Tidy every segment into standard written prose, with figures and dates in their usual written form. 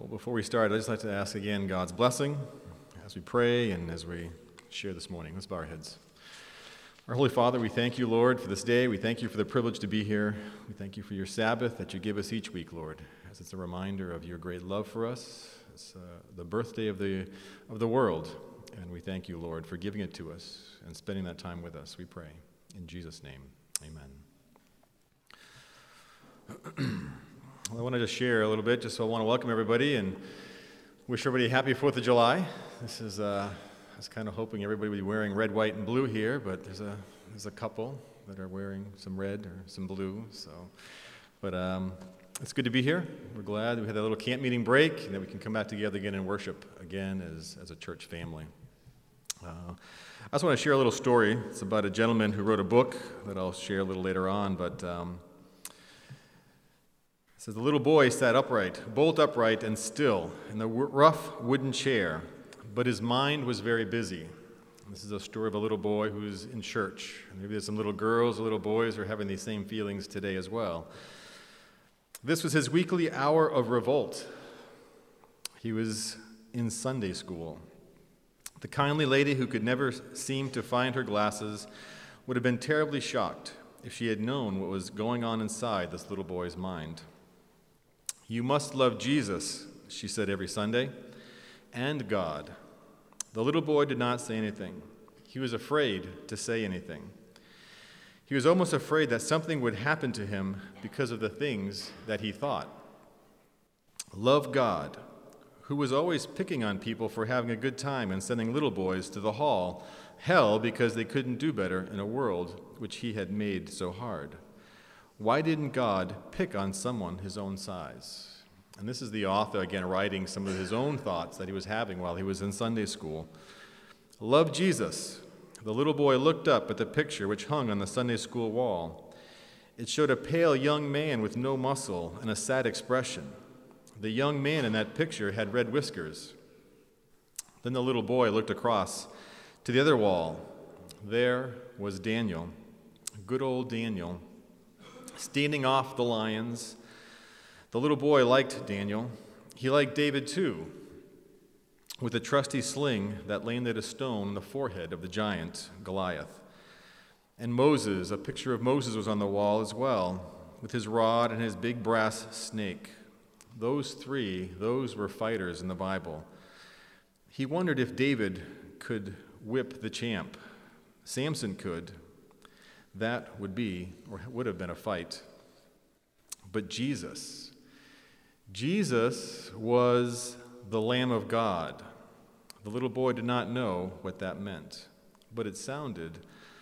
Well, before we start, I'd just like to ask again God's blessing as we pray and as we share this morning. Let's bow our heads. Our Holy Father, we thank you, Lord, for this day. We thank you for the privilege to be here. We thank you for your Sabbath that you give us each week, Lord, as it's a reminder of your great love for us. It's the birthday of the world, and we thank you, Lord, for giving it to us and spending that time with us. We pray in Jesus' name, amen. Well, I wanted to share a little bit, just so I want to welcome everybody and wish everybody a happy 4th of July. I was kind of hoping everybody would be wearing red, white, and blue here, but there's a couple that are wearing some red or some blue. But it's good to be here. We're glad we had a little camp meeting break and that we can come back together again and worship again as a church family. I just want to share a little story. It's about a gentleman who wrote a book that I'll share a little later on, but it says, the little boy sat upright, bolt upright and still, in the rough wooden chair, but his mind was very busy. This is a story of a little boy who's in church. Maybe there's some little girls or little boys who are having these same feelings today as well. This was his weekly hour of revolt. He was in Sunday school. The kindly lady who could never seem to find her glasses would have been terribly shocked if she had known what was going on inside this little boy's mind. You must love Jesus, she said every Sunday, and God. The little boy did not say anything. He was afraid to say anything. He was almost afraid that something would happen to him because of the things that he thought. Love God, who was always picking on people for having a good time and sending little boys to the hell because they couldn't do better in a world which he had made so hard. Why didn't God pick on someone his own size? And this is the author, again, writing some of his own thoughts that he was having while he was in Sunday school. Love Jesus. The little boy looked up at the picture which hung on the Sunday school wall. It showed a pale young man with no muscle and a sad expression. The young man in that picture had red whiskers. Then the little boy looked across to the other wall. There was Daniel, good old Daniel, standing off the lions. The little boy liked Daniel. He liked David too, with a trusty sling that landed a stone on the forehead of the giant Goliath. And Moses, a picture of Moses was on the wall as well, with his rod and his big brass snake. Those were fighters in the Bible. He wondered if David could whip the champ. Samson could. That would have been a fight. But Jesus was the Lamb of God. The little boy did not know what that meant, but it sounded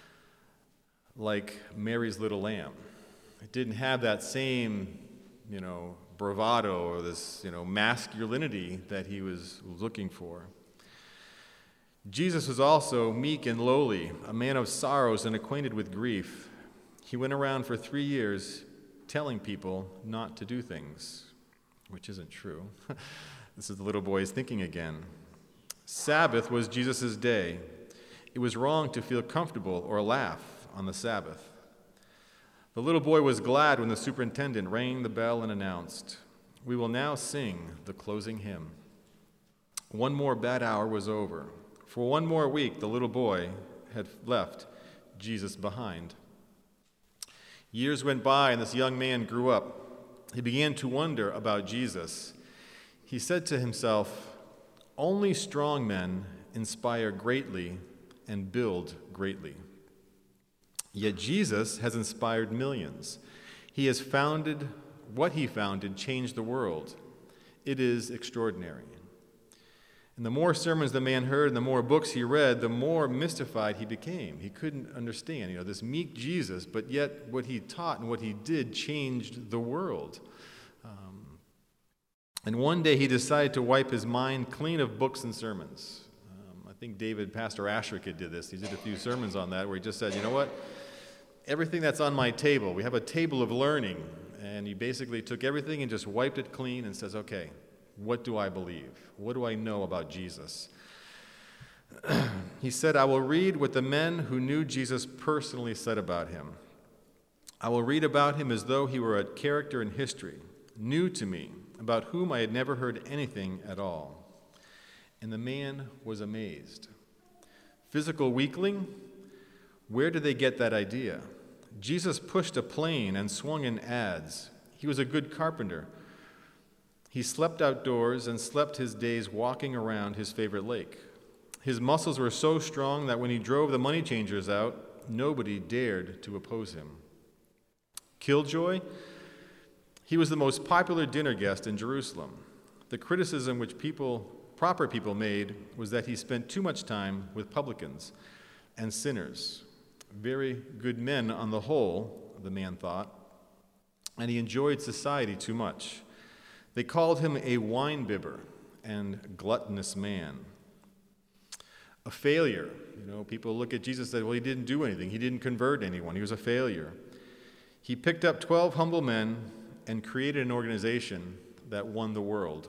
like Mary's little lamb. It didn't have that same, bravado or this, masculinity that he was looking for. Jesus was also meek and lowly, a man of sorrows and acquainted with grief. He went around for 3 years telling people not to do things, which isn't true. This is the little boy's thinking again. Sabbath was Jesus' day. It was wrong to feel comfortable or laugh on the Sabbath. The little boy was glad when the superintendent rang the bell and announced, "We will now sing the closing hymn." One more bad hour was over. For one more week, the little boy had left Jesus behind. Years went by, and this young man grew up. He began to wonder about Jesus. He said to himself, "Only strong men inspire greatly and build greatly." Yet Jesus has inspired millions. What he founded changed the world. It is extraordinary. And the more sermons the man heard and the more books he read, the more mystified he became. He couldn't understand, this meek Jesus, but yet what he taught and what he did changed the world. And one day he decided to wipe his mind clean of books and sermons. I think Pastor Ashrick did this. He did a few sermons on that where he just said, you know what? Everything that's on my table, we have a table of learning, and he basically took everything and just wiped it clean and says, okay, what do I believe? What do I know about Jesus? He said, I will read what the men who knew Jesus personally said about him. I will read about him as though he were a character in history, new to me, about whom I had never heard anything at all. And the man was amazed. Physical weakling? Where did they get that idea? Jesus pushed a plane and swung in adze. He was a good carpenter. He slept outdoors and slept his days walking around his favorite lake. His muscles were so strong that when he drove the money changers out, nobody dared to oppose him. Killjoy? He was the most popular dinner guest in Jerusalem. The criticism which proper people made was that he spent too much time with publicans and sinners. Very good men on the whole, the man thought, and he enjoyed society too much. They called him a wine-bibber and gluttonous man. A failure. People look at Jesus and say, well, he didn't do anything. He didn't convert anyone. He was a failure. He picked up 12 humble men and created an organization that won the world.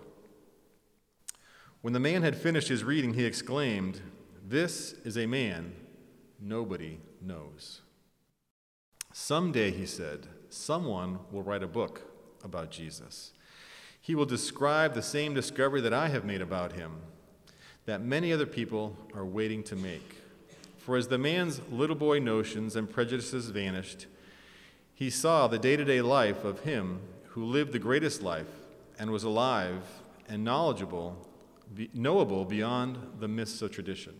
When the man had finished his reading, he exclaimed, "This is a man nobody knows." Someday, he said, someone will write a book about Jesus. He will describe the same discovery that I have made about him, that many other people are waiting to make. For as the man's little boy notions and prejudices vanished, he saw the day-to-day life of him who lived the greatest life and was alive and knowable beyond the myths of tradition.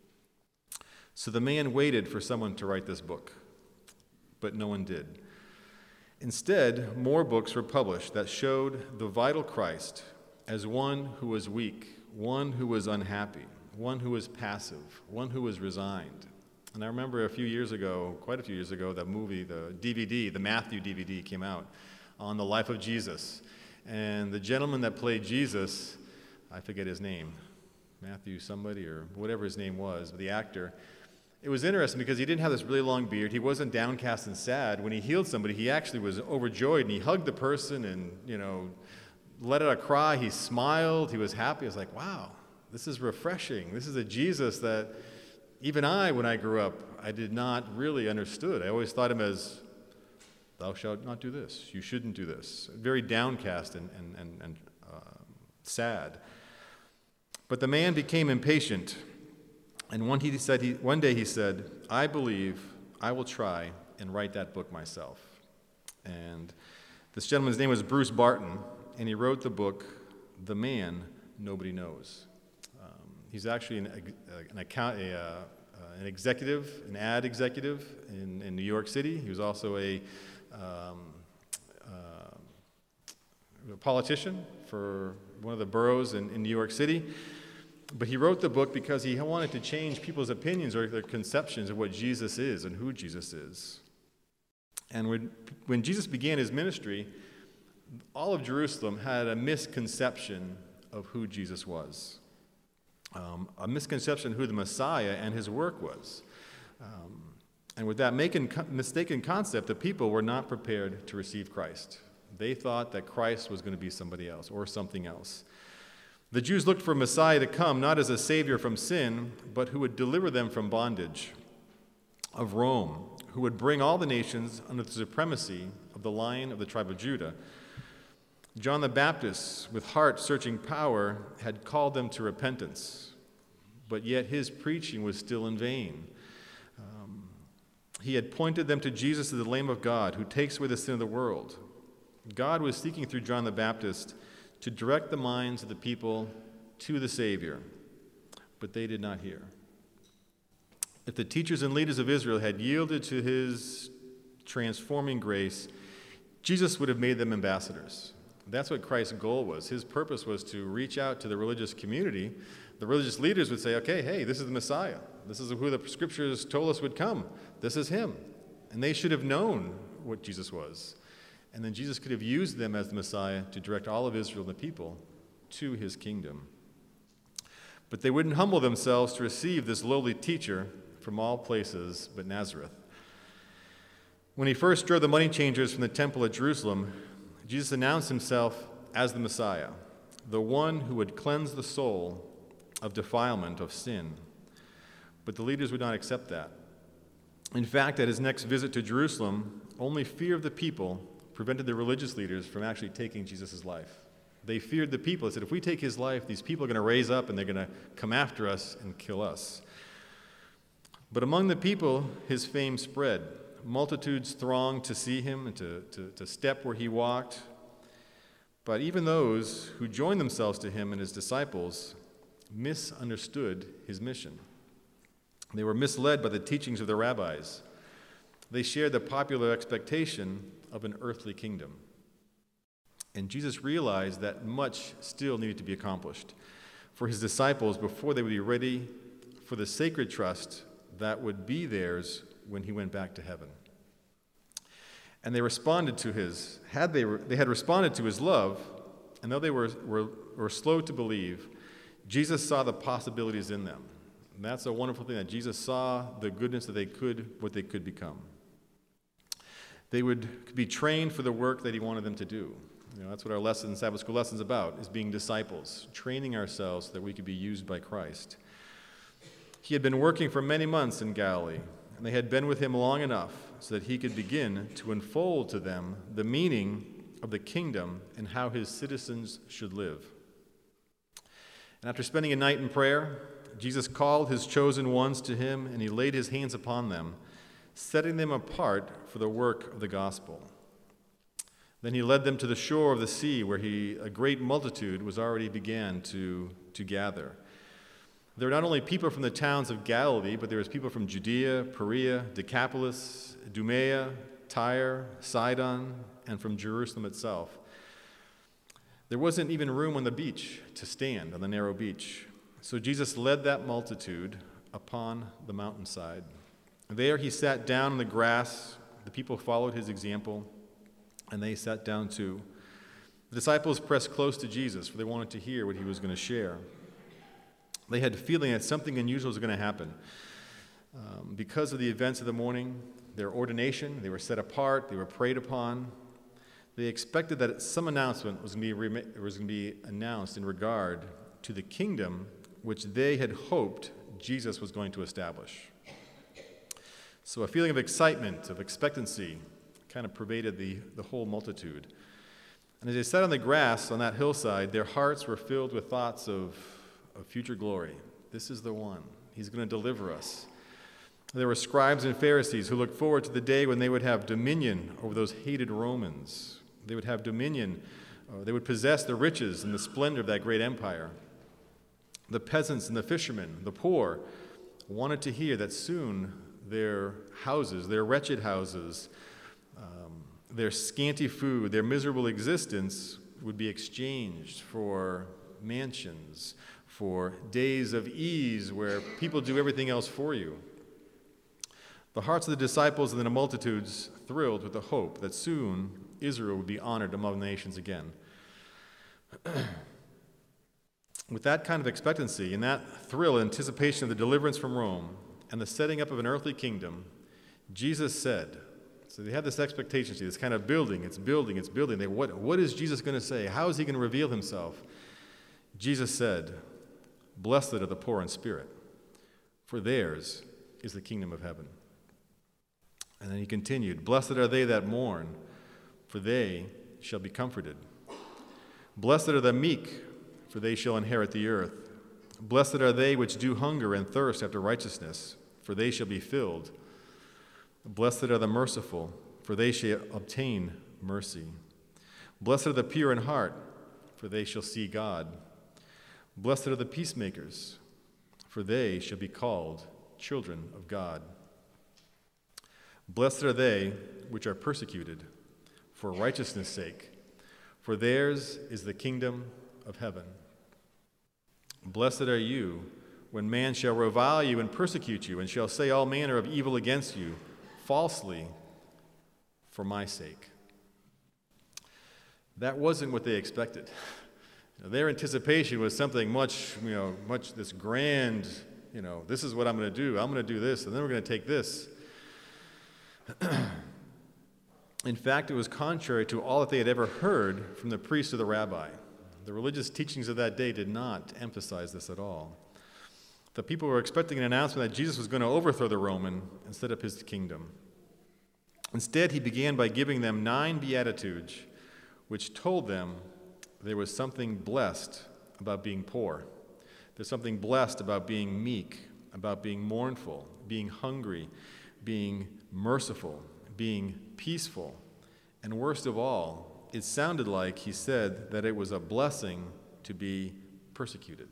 So the man waited for someone to write this book, but no one did. Instead, more books were published that showed the vital Christ as one who was weak, one who was unhappy, one who was passive, one who was resigned. And I remember quite a few years ago, that movie, the Matthew DVD came out on the life of Jesus. And the gentleman that played Jesus, I forget his name, Matthew somebody or whatever his name was, the actor. It was interesting because he didn't have this really long beard. He wasn't downcast and sad. When he healed somebody, he actually was overjoyed, and he hugged the person and, let out a cry. He smiled. He was happy. I was like, wow, this is refreshing. This is a Jesus that even when I grew up, I did not really understood. I always thought him as, thou shalt not do this. You shouldn't do this. Very downcast and sad. But the man became impatient. And one day he said, I believe I will try and write that book myself. And this gentleman's name was Bruce Barton, and he wrote the book, The Man Nobody Knows. He's actually an ad executive in New York City. He was also a politician for one of the boroughs in New York City. But he wrote the book because he wanted to change people's opinions or their conceptions of what Jesus is and who Jesus is. And when Jesus began his ministry, all of Jerusalem had a misconception of who Jesus was, a misconception of who the Messiah and his work was. And with that mistaken concept, the people were not prepared to receive Christ. They thought that Christ was going to be somebody else or something else. The Jews looked for Messiah to come not as a savior from sin, but who would deliver them from bondage of Rome, who would bring all the nations under the supremacy of the Lion of the tribe of Judah. John the Baptist, with heart-searching power, had called them to repentance, but yet his preaching was still in vain. He had pointed them to Jesus as the Lamb of God, who takes away the sin of the world. God was seeking through John the Baptist to direct the minds of the people to the Savior, but they did not hear. If the teachers and leaders of Israel had yielded to his transforming grace, Jesus would have made them ambassadors. That's what Christ's goal was. His purpose was to reach out to the religious community. The religious leaders would say, okay, hey, this is the Messiah. This is who the scriptures told us would come. This is him. And they should have known what Jesus was. And then Jesus could have used them as the Messiah to direct all of Israel and the people to his kingdom. But they wouldn't humble themselves to receive this lowly teacher from all places but Nazareth. When he first drove the money changers from the temple at Jerusalem, Jesus announced himself as the Messiah, the one who would cleanse the soul of defilement, of sin. But the leaders would not accept that. In fact, at his next visit to Jerusalem, only fear of the people prevented the religious leaders from actually taking Jesus' life. They feared the people. They said, if we take his life, these people are going to raise up and they're going to come after us and kill us. But among the people, his fame spread. Multitudes thronged to see him and to step where he walked. But even those who joined themselves to him and his disciples misunderstood his mission. They were misled by the teachings of the rabbis. They shared the popular expectation of an earthly kingdom. And Jesus realized that much still needed to be accomplished for his disciples before they would be ready for the sacred trust that would be theirs when he went back to heaven. And they responded to they had responded to his love, and though they were slow to believe, Jesus saw the possibilities in them. And that's a wonderful thing, that Jesus saw the goodness that what they could become. They would be trained for the work that he wanted them to do. That's what our Sabbath school lesson's about, is being disciples, training ourselves so that we could be used by Christ. He had been working for many months in Galilee, and they had been with him long enough so that he could begin to unfold to them the meaning of the kingdom and how his citizens should live. And after spending a night in prayer, Jesus called his chosen ones to him, and he laid his hands upon them, setting them apart for the work of the gospel. Then he led them to the shore of the sea, where a great multitude was already began to gather. There were not only people from the towns of Galilee, but there was people from Judea, Perea, Decapolis, Idumea, Tyre, Sidon, and from Jerusalem itself. There wasn't even room on the beach to stand, on the narrow beach. So Jesus led that multitude upon the mountainside. There he sat down in the grass. The people followed his example, and they sat down too. The disciples pressed close to Jesus, for they wanted to hear what he was going to share. They had a feeling that something unusual was going to happen. Because of the events of the morning, their ordination, they were set apart, they were prayed upon. They expected that some announcement was going to be announced in regard to the kingdom which they had hoped Jesus was going to establish. So a feeling of excitement, of expectancy, kind of pervaded the whole multitude. And as they sat on the grass on that hillside, their hearts were filled with thoughts of future glory. This is the one. He's going to deliver us. There were scribes and Pharisees who looked forward to the day when they would have dominion over those hated Romans. They would have dominion. They would possess the riches and the splendor of that great empire. The peasants and the fishermen, the poor, wanted to hear that soon their houses, their wretched houses, their scanty food, their miserable existence would be exchanged for mansions, for days of ease where people do everything else for you. The hearts of the disciples and the multitudes thrilled with the hope that soon Israel would be honored among the nations again. With that kind of expectancy and that thrill and anticipation of the deliverance from Rome and the setting up of an earthly kingdom, Jesus said, so they had this expectation, this kind of building, it's building. What is Jesus going to say? How is he going to reveal himself? Jesus said, "Blessed are the poor in spirit, for theirs is the kingdom of heaven." And then he continued, "Blessed are they that mourn, for they shall be comforted. Blessed are the meek, for they shall inherit the earth. Blessed are they which do hunger and thirst after righteousness, for they shall be filled. Blessed are the merciful, for they shall obtain mercy. Blessed are the pure in heart, for they shall see God. Blessed are the peacemakers, for they shall be called children of God. Blessed are they which are persecuted for righteousness' sake, for theirs is the kingdom of heaven. Blessed are you when man shall revile you and persecute you, and shall say all manner of evil against you, falsely, for my sake." That wasn't what they expected. Their anticipation was something much this grand, this is what I'm going to do. I'm going to do this, and then we're going to take this. In fact, it was contrary to all that they had ever heard from the priest or the rabbi. The religious teachings of that day did not emphasize this at all. The people were expecting an announcement that Jesus was going to overthrow the Roman and set up his kingdom. Instead, he began by giving them 9 beatitudes, which told them there was something blessed about being poor. There's something blessed about being meek, about being mournful, being hungry, being merciful, being peaceful. And worst of all, it sounded like he said that it was a blessing to be persecuted.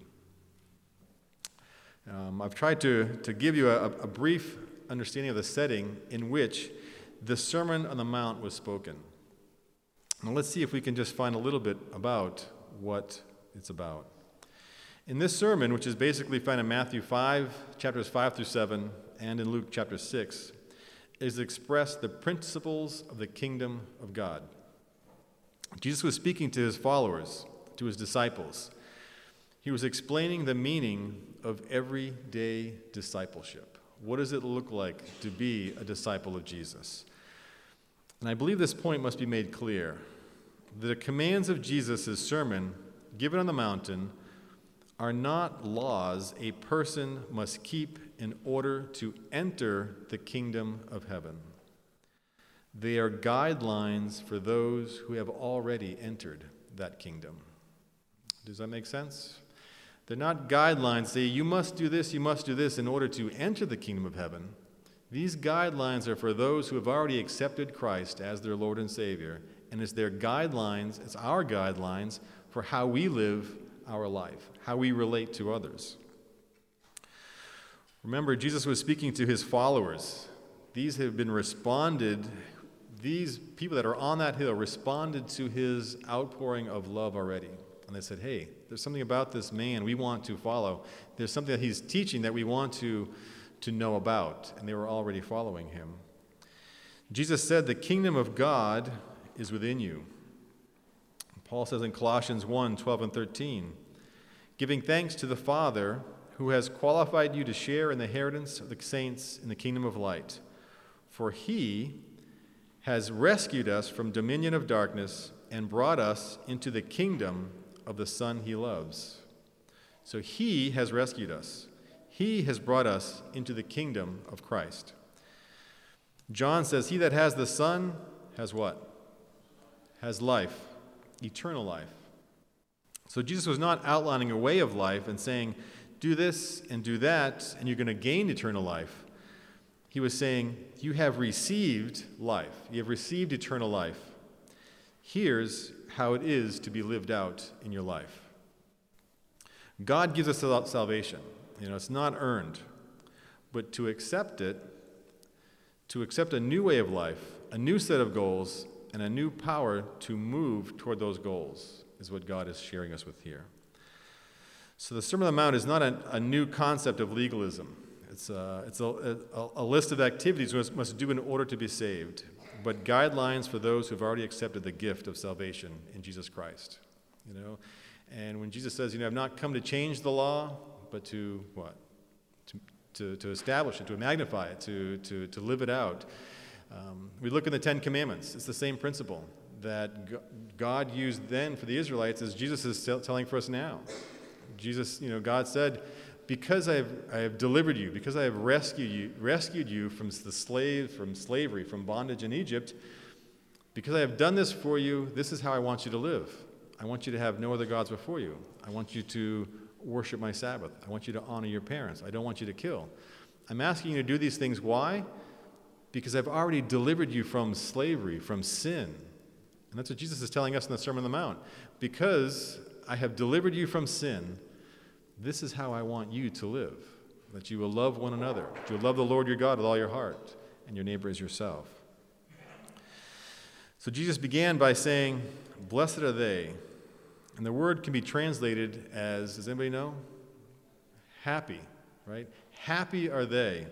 I've tried to give you a brief understanding of the setting in which the Sermon on the Mount was spoken. Now let's see if we can just find a little bit about what it's about. In this sermon, which is basically found in Matthew 5, chapters 5 through 7, and in Luke chapter 6, is expressed the principles of the kingdom of God. Jesus was speaking to his followers, to his disciples. He was explaining the meaning of everyday discipleship. What does it look like to be a disciple of Jesus? And I believe this point must be made clear. The commands of Jesus' sermon given on the mountain are not laws a person must keep in order to enter the kingdom of heaven. They are guidelines for those who have already entered that kingdom. Does that make sense? They're not guidelines say you must do this in order to enter the kingdom of heaven. These guidelines are for those who have already accepted Christ as their Lord and Savior, and it's their guidelines, it's our guidelines for how we live our life, how we relate to others. Remember, Jesus was speaking to his followers. These people that are on that hill responded to his outpouring of love already. And they said, hey, there's something about this man we want to follow. There's something that he's teaching that we want to know about. And they were already following him. Jesus said, the kingdom of God is within you. Paul says in Colossians 1, 12 and 13, giving thanks to the Father who has qualified you to share in the inheritance of the saints in the kingdom of light. For he has rescued us from dominion of darkness and brought us into the kingdom of the Son he loves. So he has rescued us. He has brought us into the kingdom of Christ. John says, he that has the Son has what? Has life, eternal life. So Jesus was not outlining a way of life and saying, do this and do that, and you're going to gain eternal life. He was saying, you have received life. You have received eternal life. Here's how it is to be lived out in your life. God gives us salvation. It's not earned. But to accept it, to accept a new way of life, a new set of goals, and a new power to move toward those goals is what God is sharing us with here. So the Sermon on the Mount is not a new concept of legalism. It's a list of activities we must do in order to be saved, but guidelines for those who've already accepted the gift of salvation in Jesus Christ. And when Jesus says, I've not come to change the law, but to what? To establish it, to magnify it, to live it out. We look in the Ten Commandments. It's the same principle that God used then for the Israelites as Jesus is telling for us now. God said, because I have delivered you, because I have rescued you from slavery, from bondage in Egypt, because I have done this for you, this is how I want you to live. I want you to have no other gods before you. I want you to worship my Sabbath. I want you to honor your parents. I don't want you to kill. I'm asking you to do these things. Why? Because I've already delivered you from slavery, from sin. And that's what Jesus is telling us in the Sermon on the Mount. Because I have delivered you from sin, this is how I want you to live. That you will love one another. That you will love the Lord your God with all your heart, and your neighbor as yourself. So Jesus began by saying, blessed are they. And the word can be translated as, does anybody know? Happy, right? Happy are they.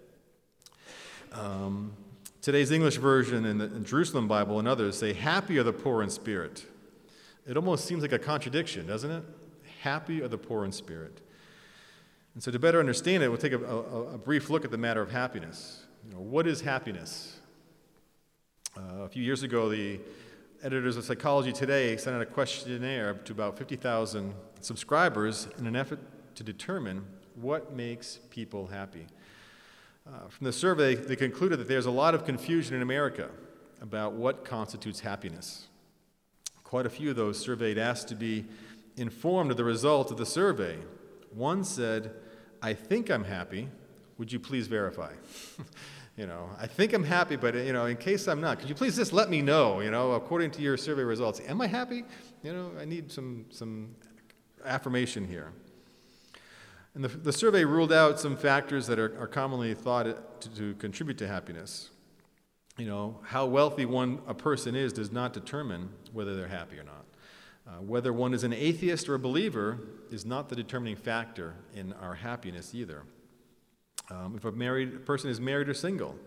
Today's English version and the Jerusalem Bible and others say, happy are the poor in spirit. It almost seems like a contradiction, doesn't it? Happy are the poor in spirit. And so to better understand it, we'll take a brief look at the matter of happiness. What is happiness? A few years ago, the editors of Psychology Today sent out a questionnaire to about 50,000 subscribers in an effort to determine what makes people happy. From the survey, they concluded that there's a lot of confusion in America about what constitutes happiness. Quite a few of those surveyed asked to be informed of the result of the survey. One said, "I think I'm happy. Would you please verify?" I think I'm happy, but, in case I'm not, could you please just let me know, according to your survey results, am I happy? I need some affirmation here. And the survey ruled out some factors that are commonly thought to contribute to happiness. How wealthy a person is does not determine whether they're happy or not. Whether one is an atheist or a believer is not the determining factor in our happiness either. If a person is married or single.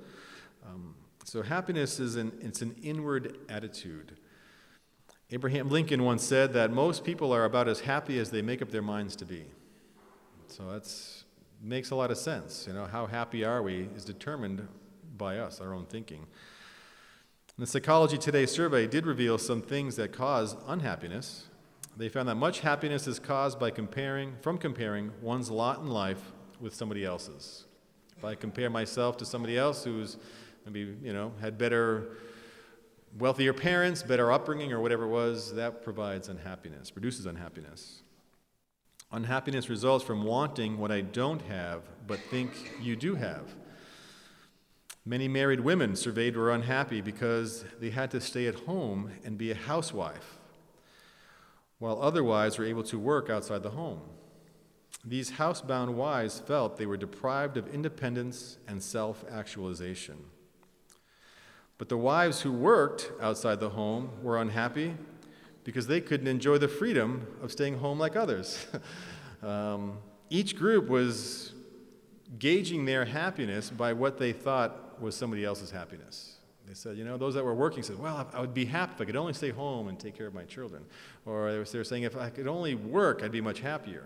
So happiness it's an inward attitude. Abraham Lincoln once said that most people are about as happy as they make up their minds to be. So that makes a lot of sense. How happy are we is determined by us, our own thinking. And the Psychology Today survey did reveal some things that cause unhappiness. They found that much happiness is caused by comparing one's lot in life with somebody else's. If I compare myself to somebody else who's maybe, had better, wealthier parents, better upbringing, or whatever it was, that produces unhappiness. Unhappiness results from wanting what I don't have, but think you do have. Many married women surveyed were unhappy because they had to stay at home and be a housewife, while other wives were able to work outside the home. These housebound wives felt they were deprived of independence and self-actualization. But the wives who worked outside the home were unhappy because they couldn't enjoy the freedom of staying home like others. Each group was gauging their happiness by what they thought was somebody else's happiness. They said, those that were working said, well, I would be happy if I could only stay home and take care of my children. Or they were saying, if I could only work, I'd be much happier.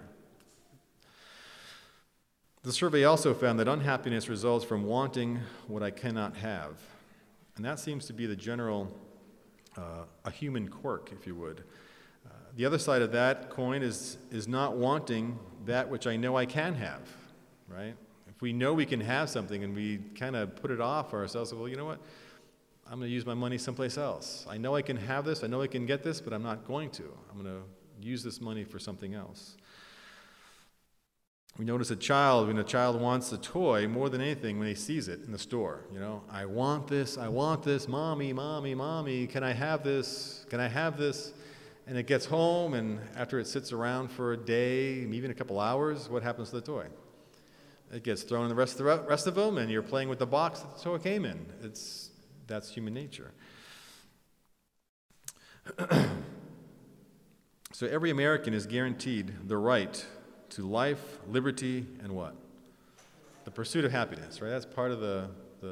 The survey also found that unhappiness results from wanting what I cannot have. And that seems to be the general, a human quirk, if you would. The other side of that coin is not wanting that which I know I can have, right? If we know we can have something and we kind of put it off for ourselves, well, you know what? I'm going to use my money someplace else. I know I can have this, I know I can get this, but I'm not going to. I'm going to use this money for something else. We notice when a child wants a toy more than anything when he sees it in the store. I want this, mommy, mommy, mommy, can I have this? Can I have this? And it gets home, and after it sits around for a day, even a couple hours, what happens to the toy? It gets thrown in the rest of them, and you're playing with the box that the toy came in. That's human nature. So every American is guaranteed the right to life, liberty, and what? The pursuit of happiness, right? That's part of the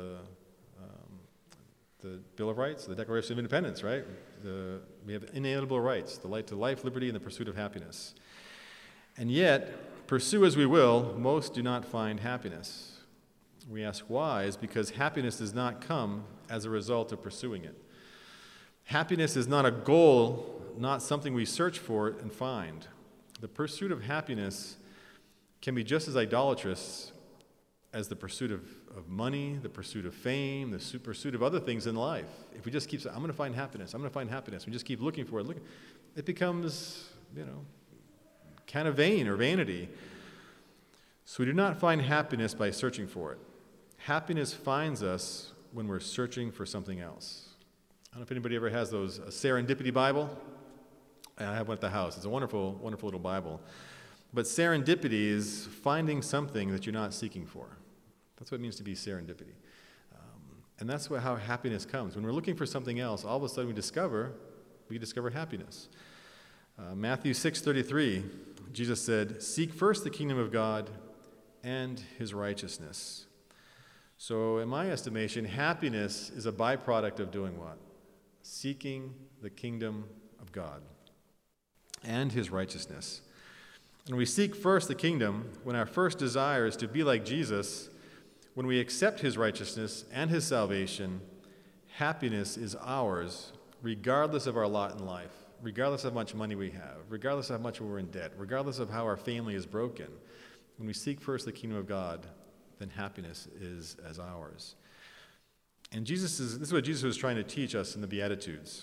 Bill of Rights, the Declaration of Independence, right? We have inalienable rights, the right to life, liberty, and the pursuit of happiness. And yet, pursue as we will, most do not find happiness. We ask why is because happiness does not come as a result of pursuing it. Happiness is not a goal, not something we search for and find. The pursuit of happiness can be just as idolatrous as the pursuit of money, the pursuit of fame, the pursuit of other things in life. If we just keep saying, I'm going to find happiness, we just keep looking for it, it becomes, kind of vain or vanity. So we do not find happiness by searching for it. Happiness finds us when we're searching for something else. I don't know if anybody ever has a Serendipity Bible. I have one at the house. It's a wonderful, wonderful little Bible. But serendipity is finding something that you're not seeking for. That's what it means to be serendipity. And that's how happiness comes. When we're looking for something else, all of a sudden we discover happiness. Matthew 6:33, Jesus said, "Seek first the kingdom of God and his righteousness." So in my estimation, happiness is a byproduct of doing what? Seeking the kingdom of God and his righteousness. And we seek first the kingdom when our first desire is to be like Jesus. When we accept his righteousness and his salvation, happiness is ours regardless of our lot in life, regardless of how much money we have, regardless of how much we're in debt, regardless of how our family is broken. When we seek first the kingdom of God, then happiness is as ours. And this is what Jesus was trying to teach us in the Beatitudes.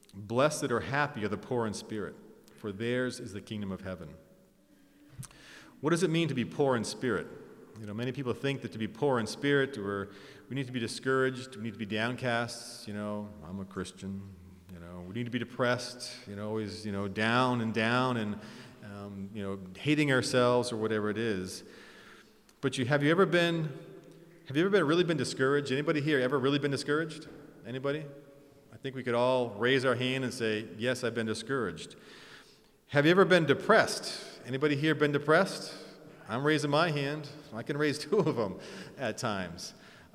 Blessed or happy are the poor in spirit, for theirs is the kingdom of heaven. What does it mean to be poor in spirit? Many people think that to be poor in spirit, we need to be discouraged, we need to be downcast. I'm a Christian. We need to be depressed. Always, down and hating ourselves or whatever it is. But have you ever really been discouraged? Anybody here ever really been discouraged? Anybody? I think we could all raise our hand and say, yes, I've been discouraged. Have you ever been depressed? Anybody here been depressed? I'm raising my hand. I can raise two of them at times.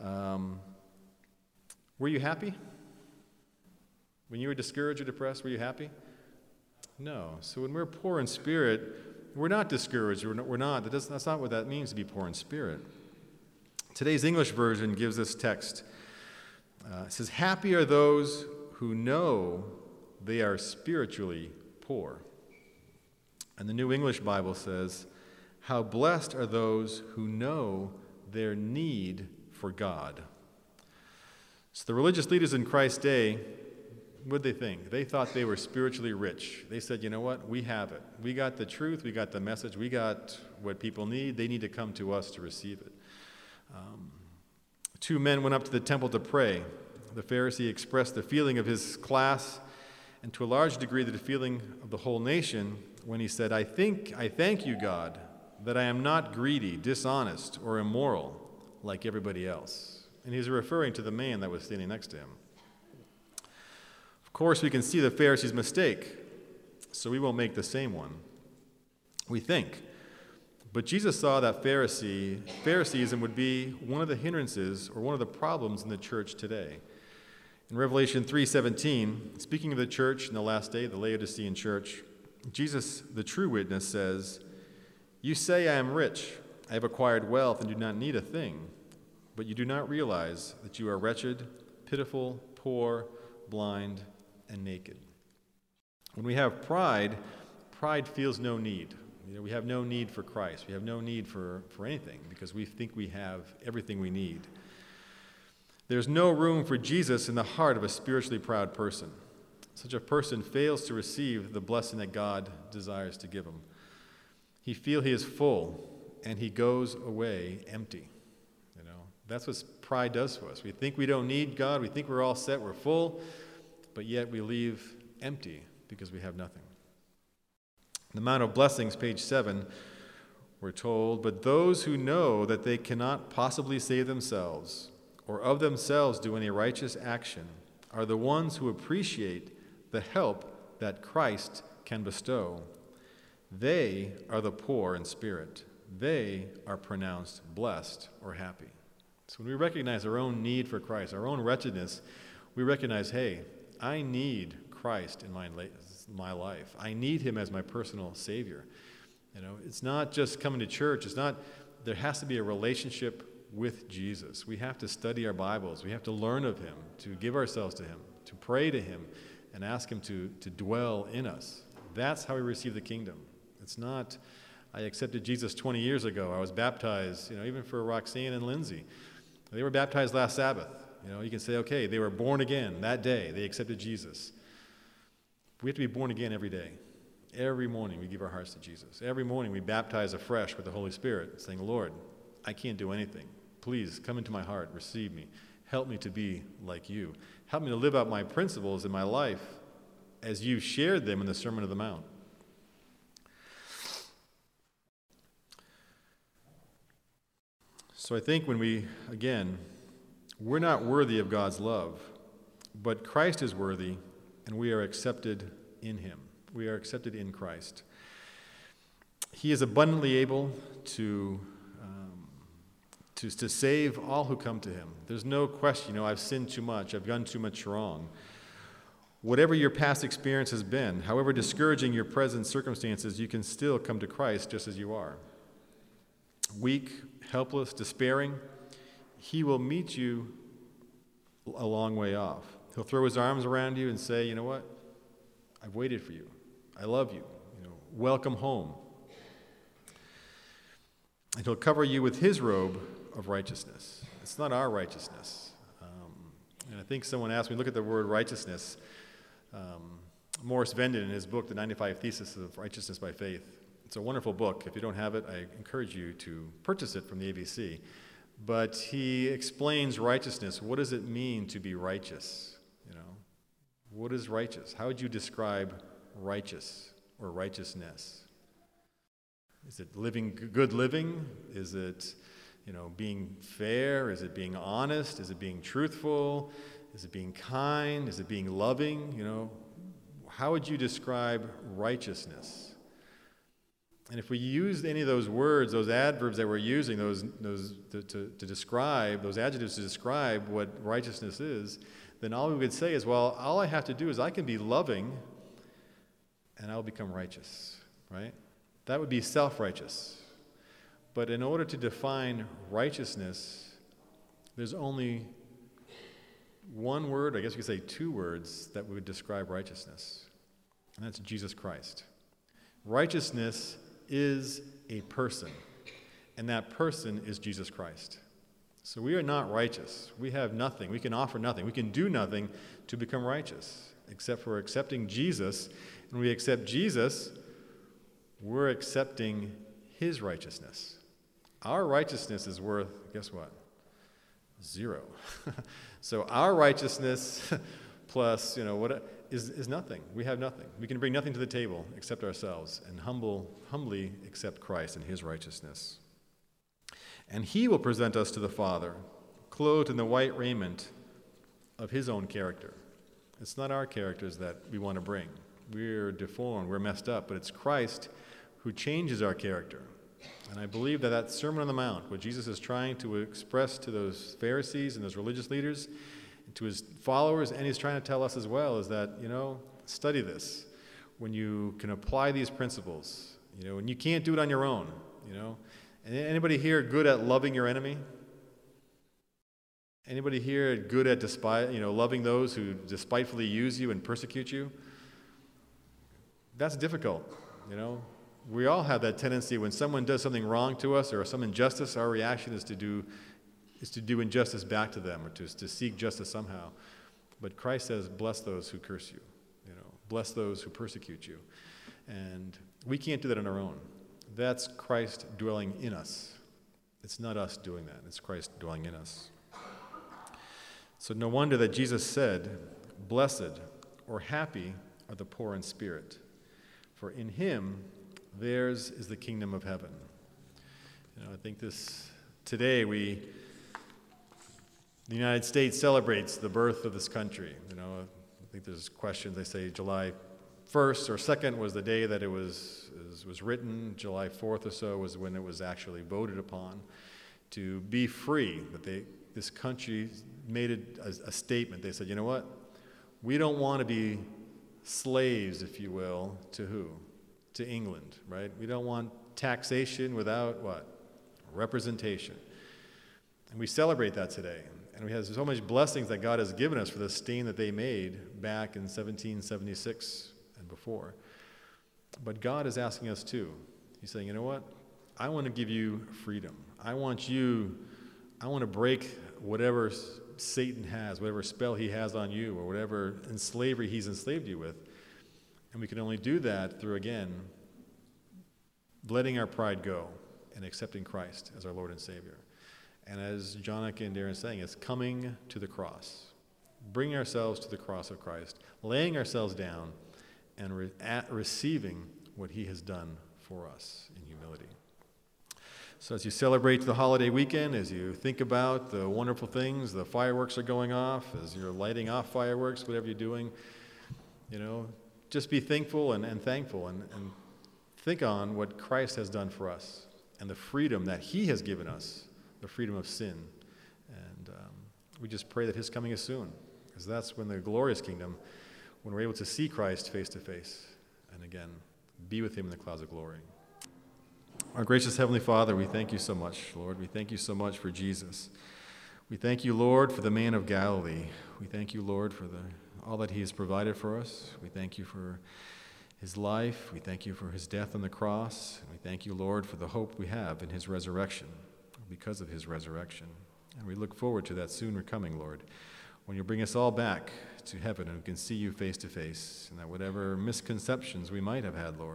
Were you happy? When you were discouraged or depressed, were you happy? No. So when we're poor in spirit, we're not discouraged. We're not. That's not what that means to be poor in spirit. Today's English version gives this text. It says, happy are those who know they are spiritually poor. And the New English Bible says, how blessed are those who know their need for God. So the religious leaders in Christ's day, what did they think? They thought they were spiritually rich. They said, you know what? We have it. We got the truth. We got the message. We got what people need. They need to come to us to receive it. Two men went up to the temple to pray. The Pharisee expressed the feeling of his class, and to a large degree the feeling of the whole nation, when he said, I thank you, God, that I am not greedy, dishonest, or immoral like everybody else. And he's referring to the man that was standing next to him. Of course, we can see the Pharisee's mistake, so we won't make the same one. We think. But Jesus saw that Phariseeism would be one of the hindrances or one of the problems in the church today. In Revelation 3:17, speaking of the church in the last day, the Laodicean church, Jesus, the true witness, says, you say I am rich, I have acquired wealth and do not need a thing, but you do not realize that you are wretched, pitiful, poor, blind, and naked. When we have pride feels no need. We have no need for Christ. We have no need for anything because we think we have everything we need. There's no room for Jesus in the heart of a spiritually proud person. Such a person fails to receive the blessing that God desires to give him. He feels he is full, and he goes away empty. That's what pride does for us. We think we don't need God. We think we're all set. We're full, but yet we leave empty because we have nothing. In the Mount of Blessings, page 7, we're told, but those who know that they cannot possibly save themselves or of themselves do any righteous action are the ones who appreciate the help that Christ can bestow. They are the poor in spirit. They are pronounced blessed or happy. So when we recognize our own need for Christ, our own wretchedness, we recognize, hey, I need Christ in my life. I need him as my personal Savior. It's not just coming to church. There has to be a relationship with Jesus. We have to study our Bibles. We have to learn of him, to give ourselves to him, to pray to him, and ask him to dwell in us. That's how we receive the kingdom. It's not, I accepted Jesus 20 years ago. I was baptized, even for Roxanne and Lindsay. They were baptized last Sabbath. You can say, okay, they were born again that day. They accepted Jesus. We have to be born again every day. Every morning we give our hearts to Jesus. Every morning we baptize afresh with the Holy Spirit, saying, Lord, I can't do anything. Please come into my heart, receive me. Help me to be like you. Help me to live out my principles in my life as you shared them in the Sermon on the Mount. So I think we're not worthy of God's love, but Christ is worthy, and we are accepted in him. We are accepted in Christ. He is abundantly able to save all who come to him. There's no question, I've sinned too much, I've done too much wrong. Whatever your past experience has been, however discouraging your present circumstances, you can still come to Christ just as you are. Weak, helpless, despairing, he will meet you a long way off. He'll throw his arms around you and say, you know what? I've waited for you. I love you. Welcome home. And he'll cover you with his robe of righteousness. It's not our righteousness. And I think someone asked me, look at the word righteousness. Morris Venden in his book, The 95 Thesis of Righteousness by Faith. It's a wonderful book. If you don't have it, I encourage you to purchase it from the ABC. But he explains righteousness. What does it mean to be righteous? What is righteous? How would you describe righteous or righteousness? Is it good living? Is it, being fair? Is it being honest? Is it being truthful? Is it being kind? Is it being loving? How would you describe righteousness? And if we used any of those words, those adverbs that we're using, those to describe, those adjectives to describe what righteousness is, then all we would say is, well, all I have to do is I can be loving and I'll become righteous, right? That would be self-righteous. But in order to define righteousness, there's only one word, I guess you could say two words, that would describe righteousness, and that's Jesus Christ. Righteousness is a person, and that person is Jesus Christ. So we are not righteous. We have nothing. We can offer nothing. We can do nothing to become righteous, except for accepting Jesus. And when we accept Jesus, we're accepting his righteousness. Our righteousness is worth, guess what? 0. So our righteousness plus, is nothing. We have nothing. We can bring nothing to the table except ourselves and humbly accept Christ and his righteousness. And he will present us to the Father, clothed in the white raiment of his own character. It's not our characters that we want to bring. We're deformed, we're messed up, but it's Christ who changes our character. And I believe that Sermon on the Mount, what Jesus is trying to express to those Pharisees and those religious leaders, to his followers, and he's trying to tell us as well, is that, study this. When you can apply these principles, and you can't do it on your own, And anybody here good at loving your enemy? Anybody here good at loving those who despitefully use you and persecute you? That's difficult, We all have that tendency when someone does something wrong to us or some injustice, our reaction is to do injustice back to them or to seek justice somehow. But Christ says, bless those who curse you, bless those who persecute you. And we can't do that on our own. That's Christ dwelling in us. It's not us doing that. It's Christ dwelling in us. So no wonder that Jesus said, blessed or happy are the poor in spirit, for in him theirs is the kingdom of heaven. I think today the United States celebrates the birth of this country. I think there's questions. They say July 1st or 2nd was the day that it was written. July 4th or so was when it was actually voted upon to be free. That this country made a statement. They said, you know what? We don't want to be slaves, if you will, to who? To England, right? We don't want taxation without what? Representation. And we celebrate that today. And we have so much blessings that God has given us for the stand that they made back in 1776 and before. But God is asking us too. He's saying, you know what? I want to give you freedom. I want to break whatever Satan has, whatever spell he has on you, or whatever slavery he's enslaved you with. And we can only do that through, again, letting our pride go and accepting Christ as our Lord and Savior. And as Jonica and Darren is saying, it's coming to the cross, bringing ourselves to the cross of Christ, laying ourselves down, and receiving what he has done for us in humility. So as you celebrate the holiday weekend, as you think about the wonderful things, the fireworks are going off, as you're lighting off fireworks, whatever you're doing, just be thankful and thankful and think on what Christ has done for us and the freedom that he has given us, the freedom of sin. And we just pray that his coming is soon, because that's when the glorious kingdom, when we're able to see Christ face to face and again be with him in the clouds of glory. Our gracious Heavenly Father, we thank you so much, Lord. We thank you so much for Jesus. We thank you, Lord, for the man of Galilee. We thank you, Lord, for all that he has provided for us. We thank you for his life. We thank you for his death on the cross. And we thank you, Lord, for the hope we have in his resurrection, because of his resurrection. And we look forward to that soon coming, Lord. when you bring us all back to heaven and we can see you face to face, and that whatever misconceptions we might have had, Lord,